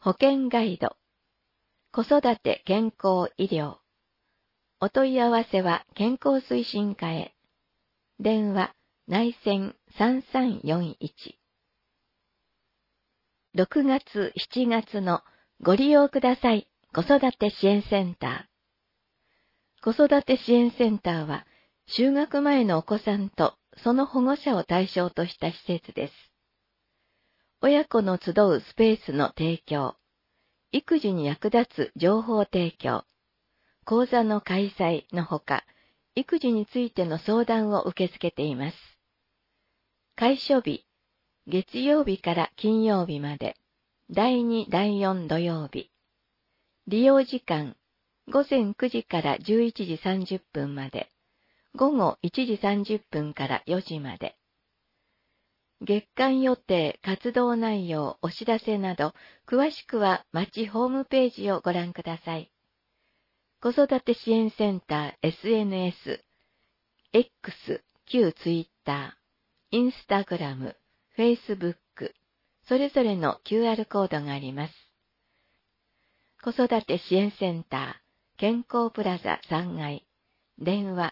保険ガイド、子育て健康医療。お問い合わせは健康推進課へ。電話内線3341。6月7月のご利用ください子育て支援センター。子育て支援センターは就学前のお子さんとその保護者を対象とした施設です。親子の集うスペースの提供、育児に役立つ情報提供、講座の開催のほか、育児についての相談を受け付けています。開所日、月曜日から金曜日まで、第2、第4土曜日。利用時間、午前9時から11時30分まで、午後1時30分から4時まで。月間予定、活動内容、お知らせなど、詳しくは町ホームページをご覧ください。子育て支援センター SNS、X、旧ツイッター、インスタグラム、フェイスブック、それぞれの QR コードがあります。子育て支援センター、健康プラザ3階、電話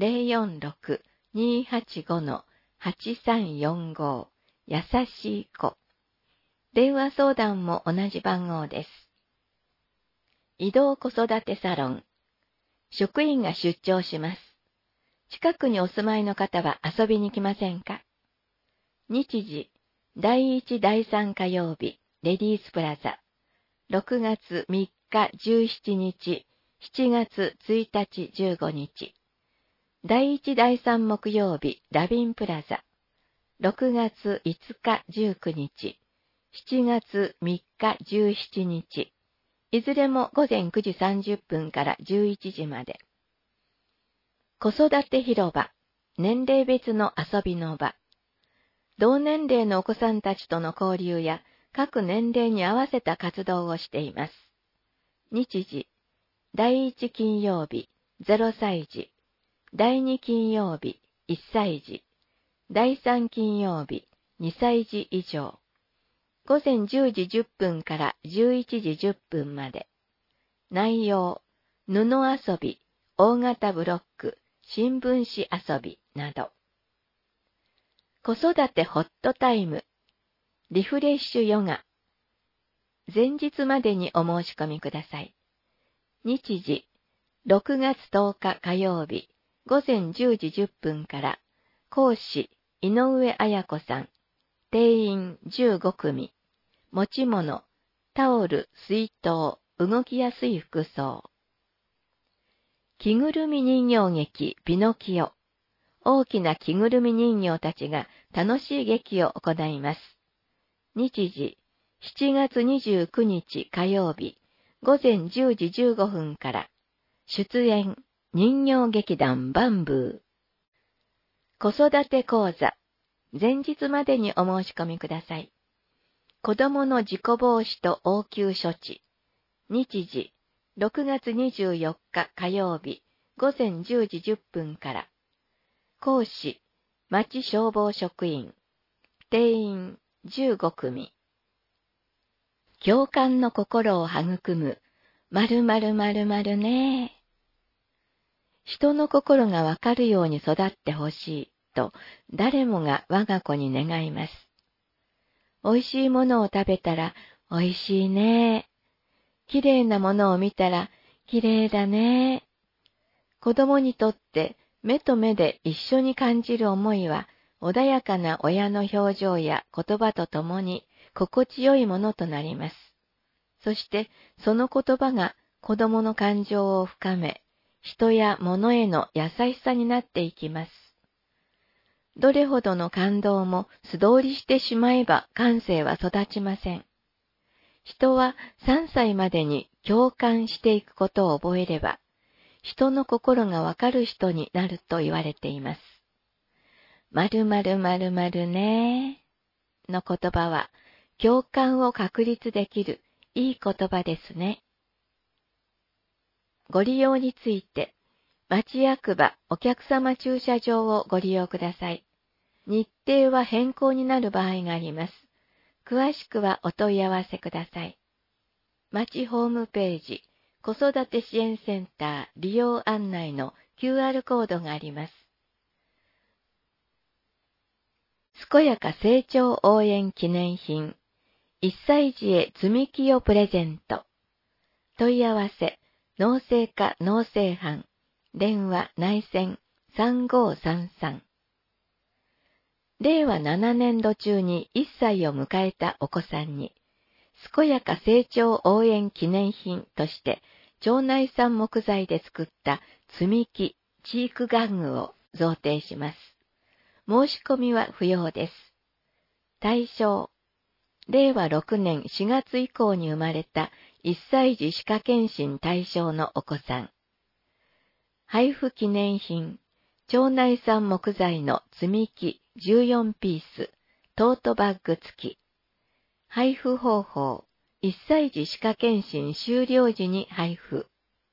046-285-8345、やさしい子。電話相談も同じ番号です。移動子育てサロン。職員が出張します。近くにお住まいの方は遊びに来ませんか？日時、第1、第3火曜日、レディースプラザ。6月3日、17日、7月1日、15日。第1、第3木曜日、ラビンプラザ。6月5日、19日。7月3日、17日。いずれも午前9時30分から11時まで。子育て広場、年齢別の遊びの場。同年齢のお子さんたちとの交流や各年齢に合わせた活動をしています。日時、第1金曜日、0歳児。第2金曜日、1歳児。第3金曜日、2歳児以上。午前10時10分から11時10分まで。内容、布遊び、大型ブロック、新聞紙遊びなど。子育てホットタイム、リフレッシュヨガ。前日までにお申し込みください。日時、6月10日火曜日、午前10時10分から、講師、井上彩子さん、定員15組。持ち物、タオル、水筒、動きやすい服装。着ぐるみ人形劇、ピノキオ。大きな着ぐるみ人形たちが楽しい劇を行います。日時、7月29日火曜日、午前10時15分から。出演、人形劇団バンブー。子育て講座。前日までにお申し込みください。子供の事故防止と応急処置。日時、6月24日火曜日、午前10時10分から。講師、町消防職員。定員15組。共感の心を育む、〇〇〇〇ね。人の心がわかるように育ってほしいと、誰もが我が子に願います。美味しいものを食べたら、美味しいね。綺麗なものを見たら、綺麗だね。子供にとって目と目で一緒に感じる思いは、穏やかな親の表情や言葉とともに心地よいものとなります。そしてその言葉が子供の感情を深め、人や物への優しさになっていきます。どれほどの感動も素通りしてしまえば感性は育ちません。人は3歳までに共感していくことを覚えれば、人の心がわかる人になると言われています。〇〇〇〇ねの言葉は共感を確立できるいい言葉ですね。ご利用について、町役場お客様駐車場をご利用ください。日程は変更になる場合があります。詳しくはお問い合わせください。 町ホームページ、子育て支援センター利用案内の QR コードがあります。健やか成長応援記念品、1歳児へ積み木をプレゼント。問い合わせ、農政課農政班、電話内線3533。令和7年度中に1歳を迎えたお子さんに、健やか成長応援記念品として、町内産木材で作った積み木、知育玩具を贈呈します。申し込みは不要です。対象、令和6年4月以降に生まれた1歳児歯科検診対象のお子さん。配布記念品、町内産木材の積み木14ピース、トートバッグ付き。配布方法、1歳児歯科検診終了時に配布。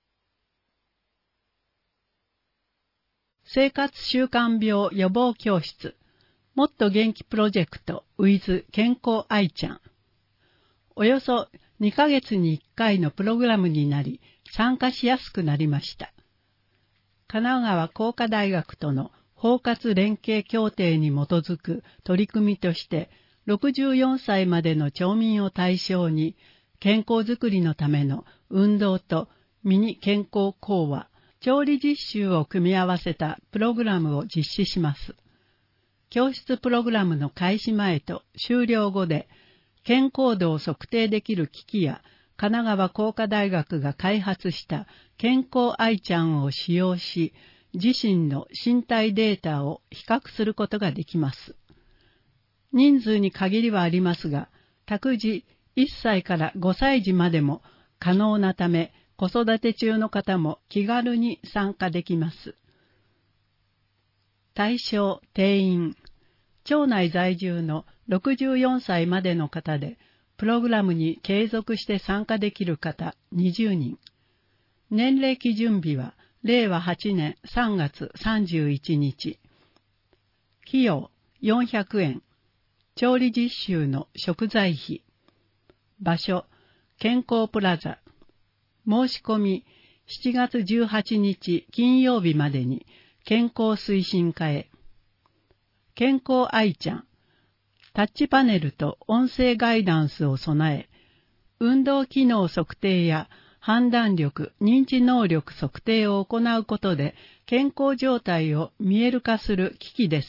生活習慣病予防教室、もっと元気プロジェクト with 健康愛ちゃん。およそ2ヶ月に1回のプログラムになり、参加しやすくなりました。神奈川工科大学との包括連携協定に基づく取り組みとして、64歳までの町民を対象に、健康づくりのための運動とミニ健康講話、調理実習を組み合わせたプログラムを実施します。教室プログラムの開始前と終了後で、健康度を測定できる機器や、神奈川工科大学が開発した健康愛ちゃんを使用し、自身の身体データを比較することができます。人数に限りはありますが、託児1歳から5歳児までも可能なため、子育て中の方も気軽に参加できます。対象定員、町内在住の64歳までの方で、プログラムに継続して参加できる方20人。年齢基準日は令和8年3月31日。費用400円。調理実習の食材費。場所、健康プラザ。申し込み、7月18日金曜日までに健康推進課へ。健康愛ちゃん。タッチパネルと音声ガイダンスを備え、運動機能測定や判断力、認知能力測定を行うことで健康状態を見える化する機器です。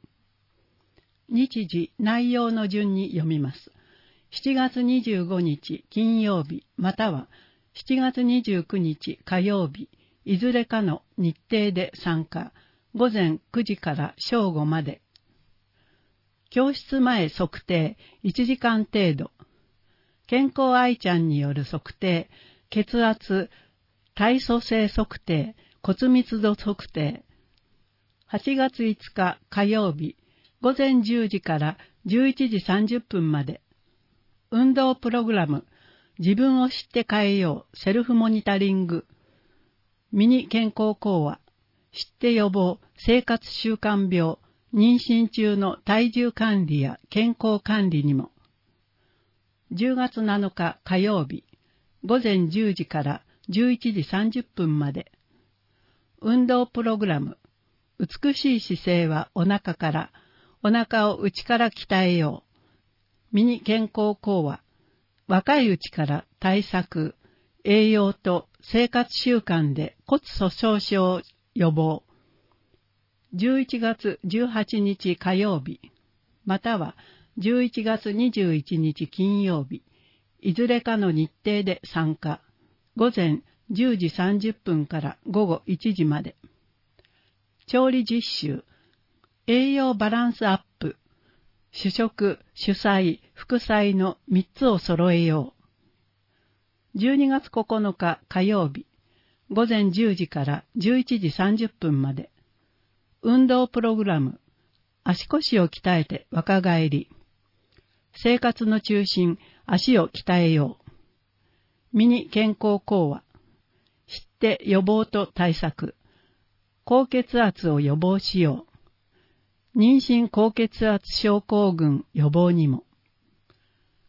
日時、内容の順に読みます。7月25日金曜日または7月29日火曜日、いずれかの日程で参加、午前9時から正午まで。教室前測定1時間程度。健康愛ちゃんによる測定、血圧、体組成測定、骨密度測定。8月5日火曜日、午前10時から11時30分まで。運動プログラム、自分を知って変えよう、セルフモニタリング。ミニ健康講話、知って予防、生活習慣病、妊娠中の体重管理や健康管理にも。10月7日火曜日、午前10時から11時30分まで。運動プログラム、美しい姿勢はお腹から、お腹を内から鍛えよう。ミニ健康講話、若いうちから対策、栄養と生活習慣で骨粗鬆症予防。11月18日火曜日、または11月21日金曜日、いずれかの日程で参加。午前10時30分から午後1時まで。調理実習、栄養バランスアップ、主食、主菜、副菜の3つを揃えよう。12月9日火曜日、午前10時から11時30分まで。運動プログラム、足腰を鍛えて若返り。生活の中心、足を鍛えよう。ミニ健康講話、知って予防と対策。高血圧を予防しよう。妊娠高血圧症候群予防にも。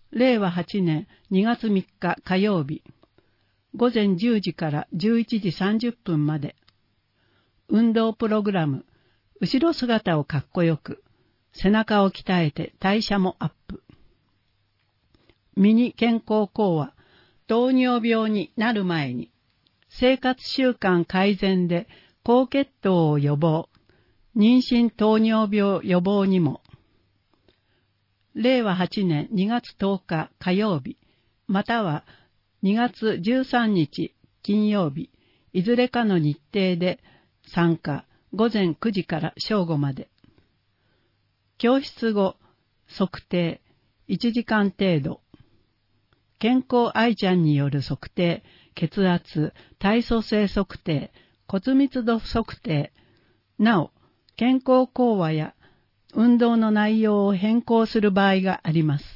令和8年2月3日火曜日、午前10時から11時30分まで。運動プログラム、後ろ姿をかっこよく、背中を鍛えて代謝もアップ。ミニ健康講話、糖尿病になる前に、生活習慣改善で高血糖を予防、妊娠糖尿病予防にも。令和8年2月10日火曜日、または2月13日金曜日、いずれかの日程で参加、午前9時から正午まで。教室後、測定、1時間程度。健康愛ちゃんによる測定、血圧、体組成測定、骨密度測定。なお、健康講話や運動の内容を変更する場合があります。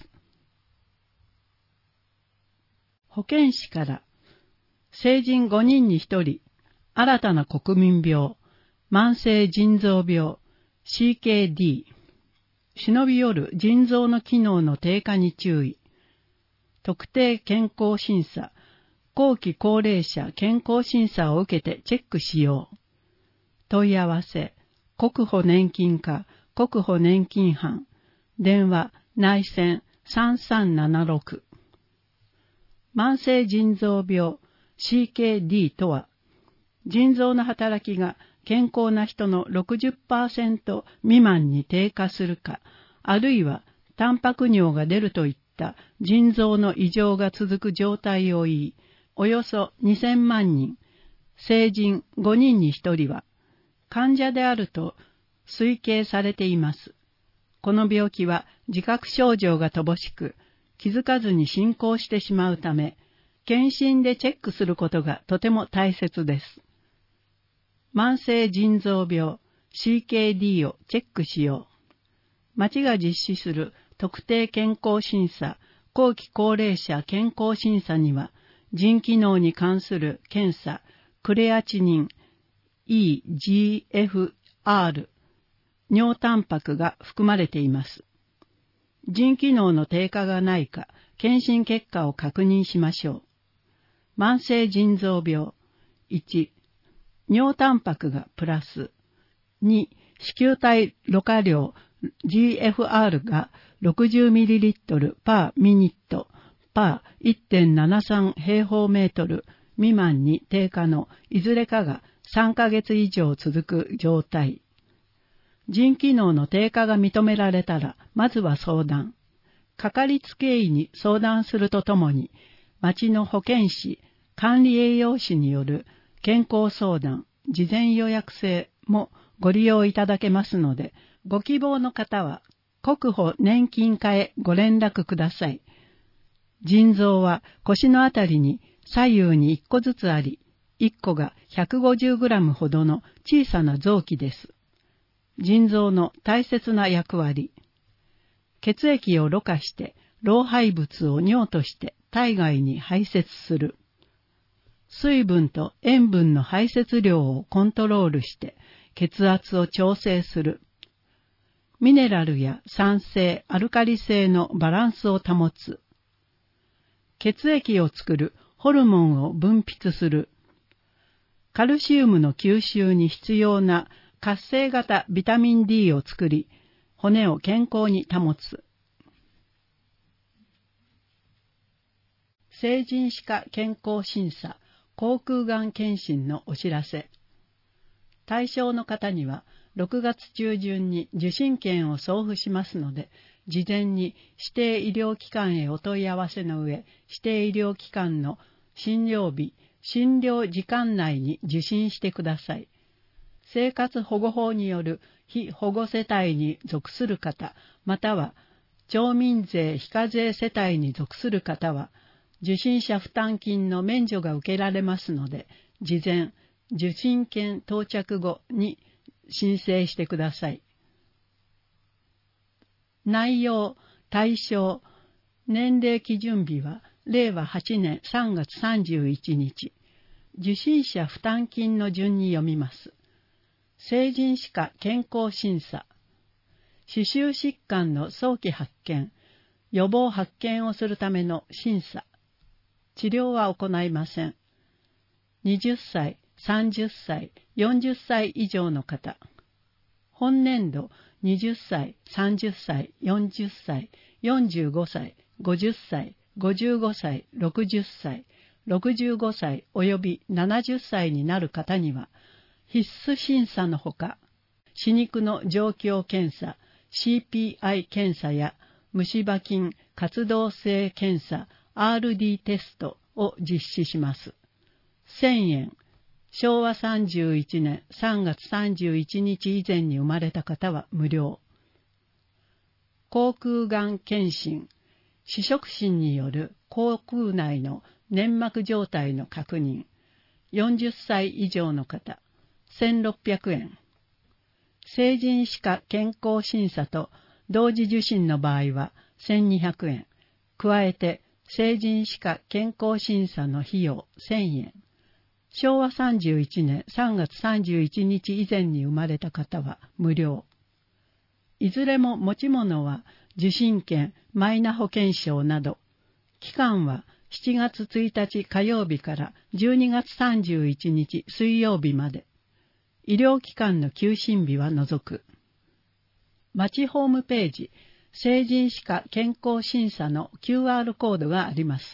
保健師から、成人5人に1人、新たな国民病、慢性腎臓病、CKD、忍び寄る腎臓の機能の低下に注意、特定健康審査、後期高齢者健康審査を受けてチェックしよう。問い合わせ、国保年金課、国保年金班、電話、内線3376。慢性腎臓病、CKD とは、腎臓の働きが健康な人の 60% 未満に低下するか、あるいはタンパク尿が出るといった腎臓の異常が続く状態を言い、およそ2000万人、成人5人に1人は、患者であると推計されています。この病気は自覚症状が乏しく、気づかずに進行してしまうため、検診でチェックすることがとても大切です。慢性腎臓病 CKD をチェックしよう。町が実施する特定健康審査、後期高齢者健康審査には、腎機能に関する検査、クレアチニン、EGFR、尿タンパクが含まれています。腎機能の低下がないか、検診結果を確認しましょう。慢性腎臓病。1、尿タンパクがプラス。2、子宮体ろ過量 GFR が 60ml パーミニットパー 1.73 平方メートル未満に低下のいずれかが3ヶ月以上続く状態。腎機能の低下が認められたら、まずは相談。かかりつけ医に相談するとともに、町の保健師、管理栄養士による健康相談、事前予約制もご利用いただけますので、ご希望の方は国保年金課へご連絡ください。腎臓は腰のあたりに左右に1個ずつあり、1個が 150g ほどの小さな臓器です。腎臓の大切な役割。血液をろ過して老廃物を尿として体外に排泄する。水分と塩分の排泄量をコントロールして血圧を調整する。ミネラルや酸性、アルカリ性のバランスを保つ。血液を作るホルモンを分泌する。カルシウムの吸収に必要な活性型ビタミン D を作り、骨を健康に保つ。成人歯科健康審査、口腔がん検診のお知らせ。対象の方には6月中旬に受診券を送付しますので、事前に指定医療機関へお問い合わせの上、指定医療機関の診療日、診療時間内に受診してください。生活保護法による被保護世帯に属する方、または町民税非課税世帯に属する方は、受診者負担金の免除が受けられますので、事前、受診券到着後に申請してください。内容、対象、年齢基準日は令和8年3月31日。受診者負担金の順に読みます。成人歯科健康審査。歯周疾患の早期発見、 予防発見をするための審査、治療は行いません。20歳、30歳、40歳以上の方、本年度20歳、30歳、40歳、45歳、50歳、55歳、60歳、65歳及び70歳になる方には、必須審査のほか、歯肉の状況検査、CPI 検査や虫歯菌活動性検査、RD テストを実施します。1000円。昭和31年3月31日以前に生まれた方は無料。口腔がん検診、視触診による口腔内の粘膜状態の確認、40歳以上の方、1600円。成人歯科健康審査と同時受診の場合は1200円。加えて成人歯科健康審査の費用1000円。昭和31年3月31日以前に生まれた方は無料。いずれも持ち物は受診券、マイナ保険証など、期間は7月1日火曜日から12月31日水曜日まで。医療機関の休診日は除く。町ホームページ、成人歯科健康審査の QR コードがあります。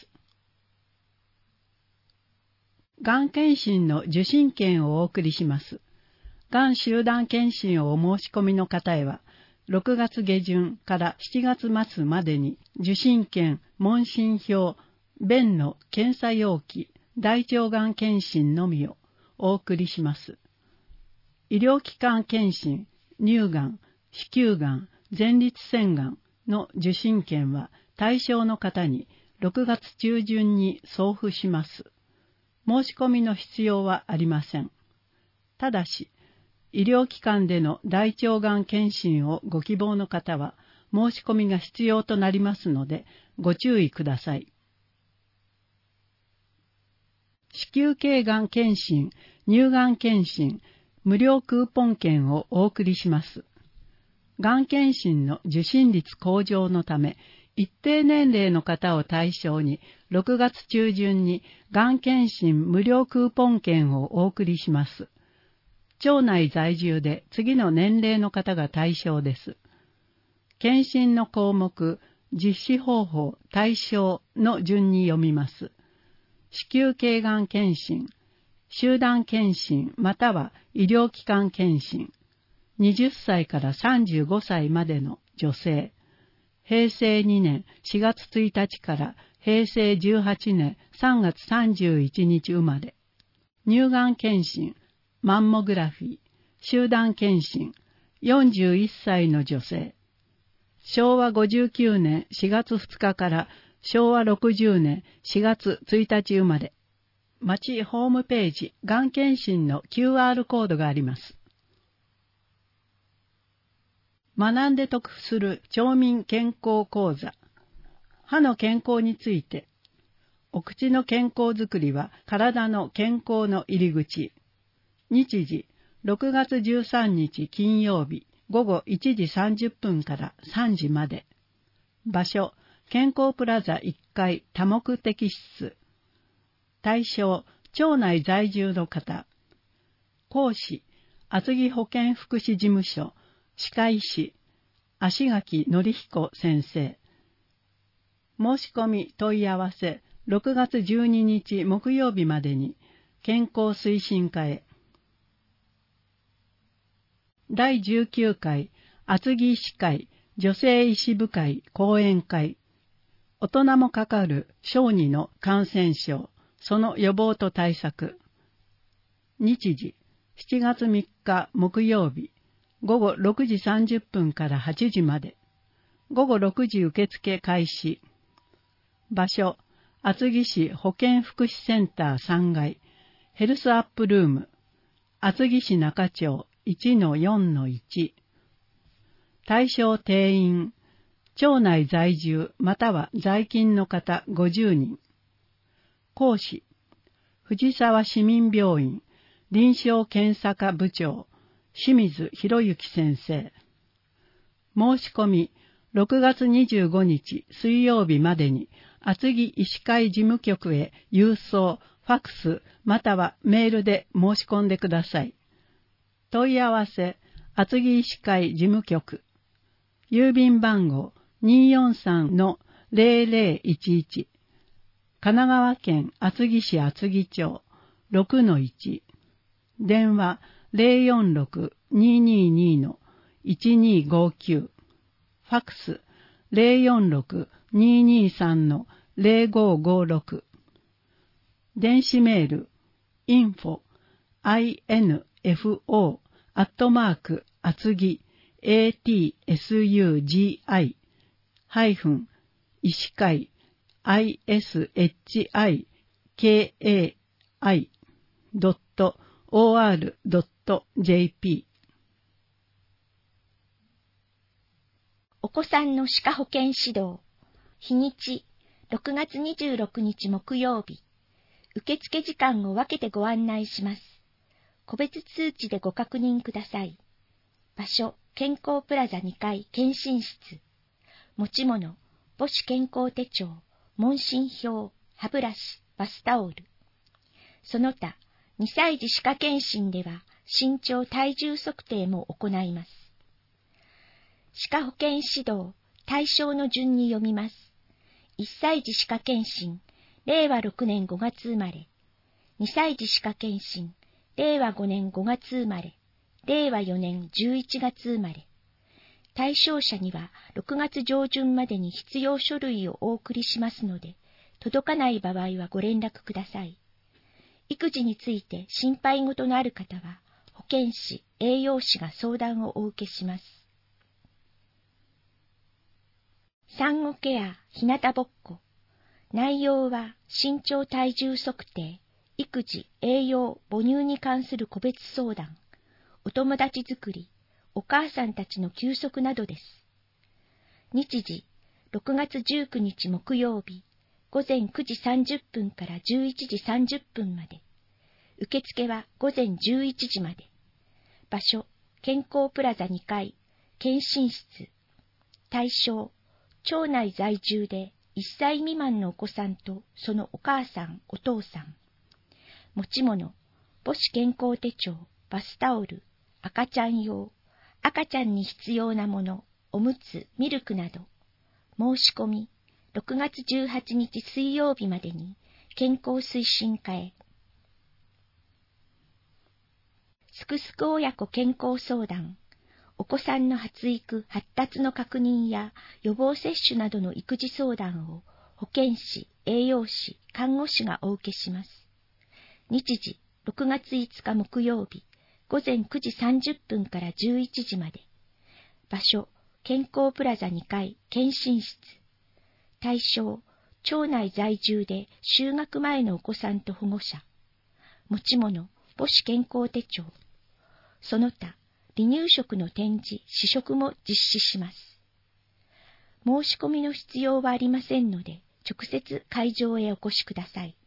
がん検診の受診券をお送りします。がん集団検診をお申し込みの方へは、6月下旬から7月末までに受診券、問診票、便の検査容器、大腸がん検診のみをお送りします。医療機関検診、乳がん、子宮がん、前立腺がんの受診券は対象の方に6月中旬に送付します。申し込みの必要はありません。ただし、医療機関での大腸がん検診をご希望の方は申し込みが必要となりますのでご注意ください。子宮頸がん検診、乳がん検診、無料クーポン券をお送りします。がん検診の受診率向上のため、一定年齢の方を対象に6月中旬にがん検診無料クーポン券をお送りします。町内在住で次の年齢の方が対象です。検診の項目、実施方法、対象の順に読みます。子宮頸がん検診、集団検診または医療機関検診、20歳から35歳までの女性、平成2年4月1日から平成18年3月31日生まれ、乳がん検診、マンモグラフィー、集団検診、41歳の女性、昭和59年4月2日から昭和60年4月1日生まれ、町ホームページ、がん検診の QR コードがあります。学んで得する町民健康講座。歯の健康について。お口の健康づくりは体の健康の入り口。日時、6月13日金曜日午後1時30分から3時まで。場所、健康プラザ1階多目的室。対象、町内在住の方。講師、厚木保健福祉事務所。歯科医師、足垣典彦先生。申し込み問い合わせ、6月12日木曜日までに、健康推進課へ。第19回厚木医師会女性医師部会講演会。大人もかかる小児の感染症、その予防と対策。日時、7月3日木曜日。午後6時30分から8時まで。午後6時受付開始。場所、厚木市保健福祉センター3階、ヘルスアップルーム、厚木市中町 1-4-1。対象定員、町内在住または在勤の方50人。講師、藤沢市民病院臨床検査科部長、清水博之先生。申し込み、 6月25日水曜日までに厚木医師会事務局へ郵送、ファックスまたはメールで申し込んでください。問い合わせ、厚木医師会事務局、郵便番号 243-0011、神奈川県厚木市厚木町 6-1、電話 046-222-1259、ファックス 046-223-0556、電子メール info 厚木 atsugi-医師会 ishikai.or.jp。 お子さんの歯科保健指導。日にち、6月26日木曜日。受付時間を分けてご案内します。個別通知でご確認ください。場所、健康プラザ2階検診室。持ち物、母子健康手帳、問診票、歯ブラシ、バスタオル。その他、2歳児歯科検診では身長体重測定も行います。歯科保健指導、対象の順に読みます。1歳児歯科検診、令和6年5月生まれ。2歳児歯科検診、令和5年5月生まれ。令和4年11月生まれ。対象者には6月上旬までに必要書類をお送りしますので、届かない場合はご連絡ください。育児について心配事のある方は、保健師、栄養士が相談をお受けします。産後ケア、日向ぼっこ。内容は身長体重測定、育児、栄養、母乳に関する個別相談、お友達作り、お母さんたちの休息などです。日時、6月19日木曜日、午前9時30分から11時30分まで。受付は午前11時まで。場所、健康プラザ2階、検診室。対象、町内在住で1歳未満のお子さんとそのお母さん、お父さん。持ち物、母子健康手帳、バスタオル、赤ちゃん用、赤ちゃんに必要なもの、おむつ、ミルクなど。申し込み、6月18日水曜日までに健康推進課へ。すくすく親子健康相談。お子さんの発育・発達の確認や予防接種などの育児相談を保健師、栄養士、看護師がお受けします。日時、6月5日木曜日、午前9時30分から11時まで。場所、健康プラザ2階、検診室。対象、町内在住で就学前のお子さんと保護者。持ち物、母子健康手帳。その他、離乳食の展示、試食も実施します。申し込みの必要はありませんので、直接会場へお越しください。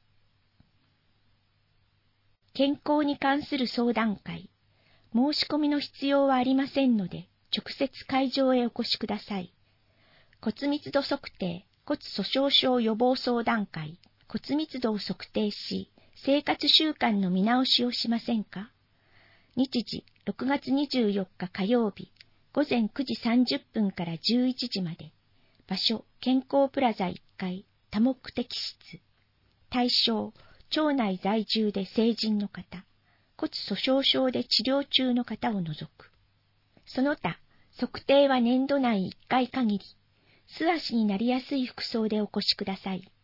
健康に関する相談会。申し込みの必要はありませんので、直接会場へお越しください。骨密度測定、骨粗鬆症予防相談会。骨密度を測定し、生活習慣の見直しをしませんか？日時、6月24日火曜日、午前9時30分から11時まで。場所、健康プラザ1階、多目的室。対象、町内在住で成人の方、骨粗鬆症で治療中の方を除く。その他、測定は年度内1回限り、素足になりやすい服装でお越しください。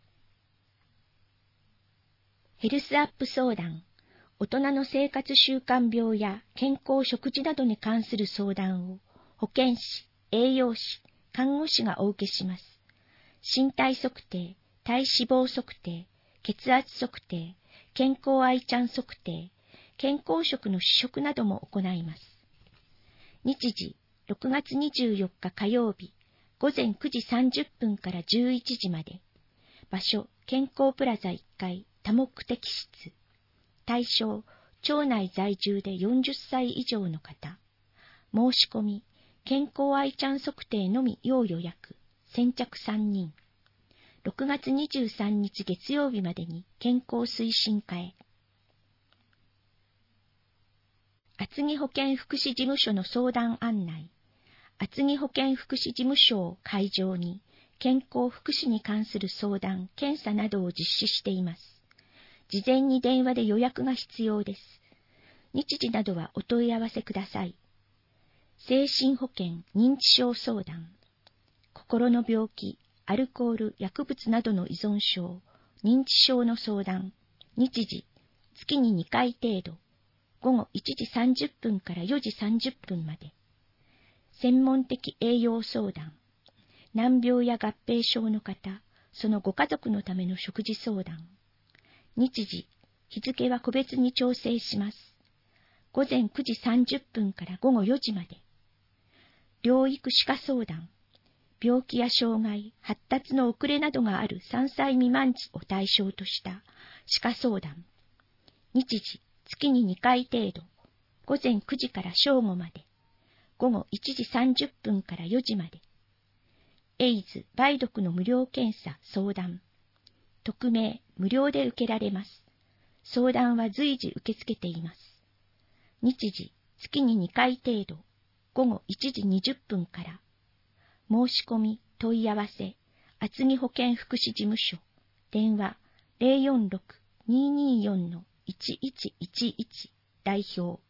ヘルスアップ相談。大人の生活習慣病や健康食事などに関する相談を保健師、栄養士、看護師がお受けします。身体測定、体脂肪測定、血圧測定、健康愛ちゃん測定、健康食の試食なども行います。日時、6月24日火曜日、午前9時30分から11時まで。場所、健康プラザ1階、多目的室。対象、町内在住で40歳以上の方。申し込み、 健康愛ちゃん測定のみ要予約、先着3人。6月23日月曜日までに健康推進課へ。厚木保健福祉事務所の相談案内。厚木保健福祉事務所を会場に、健康福祉に関する相談、検査などを実施しています。事前に電話で予約が必要です。日時などはお問い合わせください。精神保健、認知症相談。心の病気、アルコール、薬物などの依存症、認知症の相談。日時、月に2回程度。午後1時30分から4時30分まで。専門的栄養相談。難病や合併症の方、そのご家族のための食事相談。日時、日付は個別に調整します。午前9時30分から午後4時まで。療育歯科相談。病気や障害、発達の遅れなどがある3歳未満児を対象とした歯科相談。日時、月に2回程度。午前9時から正午まで。午後1時30分から4時まで。エイズ、梅毒の無料検査、相談。匿名、無料で受けられます。相談は随時受け付けています。日時、月に2回程度。午後1時20分から。申し込み、問い合わせ、厚木保健福祉事務所。電話、046-224-1111代表。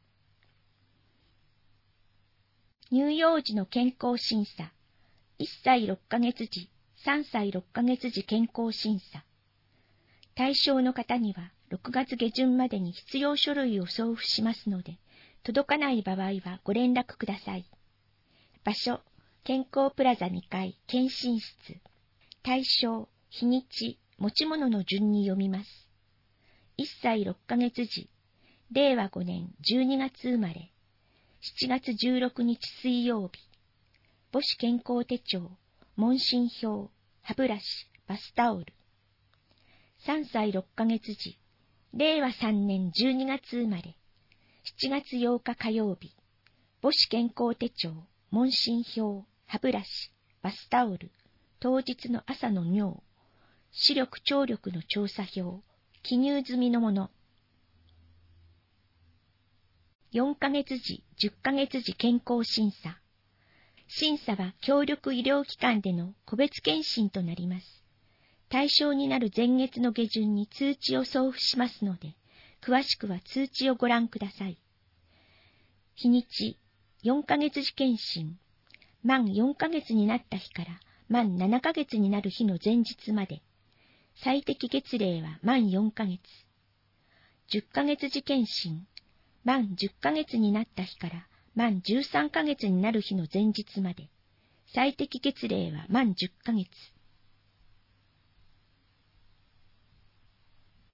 乳幼児の健康審査。1歳6ヶ月時、3歳6ヶ月時健康審査。対象の方には6月下旬までに必要書類を送付しますので、届かない場合はご連絡ください。場所、健康プラザ2階、検診室。対象、日にち、持ち物の順に読みます。1歳6ヶ月時、令和5年12月生まれ、7月16日水曜日。母子健康手帳、問診票、歯ブラシ、バスタオル。3歳6ヶ月時、令和3年12月生まれ、7月8日火曜日。母子健康手帳、問診票、歯ブラシ、バスタオル、当日の朝の尿、視力聴力の調査票、記入済みのもの。4ヶ月時、10ヶ月時健康審査。審査は協力医療機関での個別検診となります。対象になる前月の下旬に通知を送付しますので、詳しくは通知をご覧ください。日にち、4ヶ月時検診。満4ヶ月になった日から満7ヶ月になる日の前日まで。最適月齢は満4ヶ月。10ヶ月時検診。満10ヶ月になった日から満13ヶ月になる日の前日まで。最適月齢は満10ヶ月。